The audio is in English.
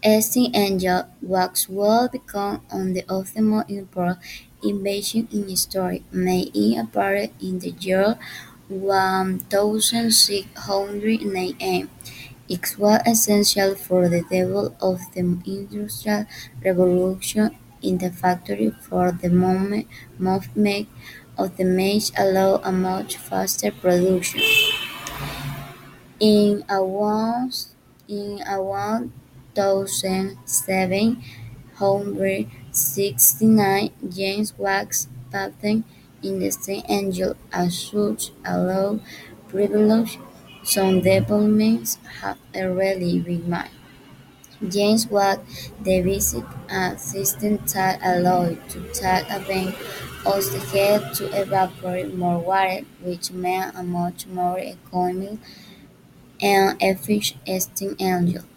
Steam engine Waxwell became one of the most important inventions in history, making appeared in the year 1698. It was essential for the development of the Industrial Revolution in the factory for the movement of the machine allowed a much faster production. In a one in a 1769, James Watt's patent in the steam engine as such allowed privilege. Some developments have already been made. James Watt devised a system that allowed to take a bank of the head to evaporate more water, which meant a much more economical and efficient steam engine.